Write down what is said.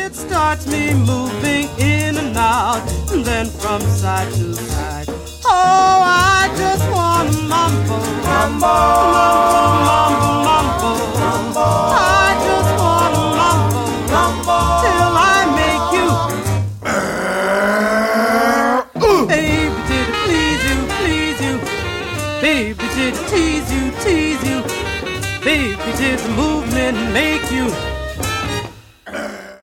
it starts me moving in and out, and then from side to side. Oh, I just want to mambo, mambo, mambo, mambo, mambo. I just want to mambo, mambo, till I make you. Baby, did it please you, please you? Baby, did it tease you, tease you? Baby, did the movement make you?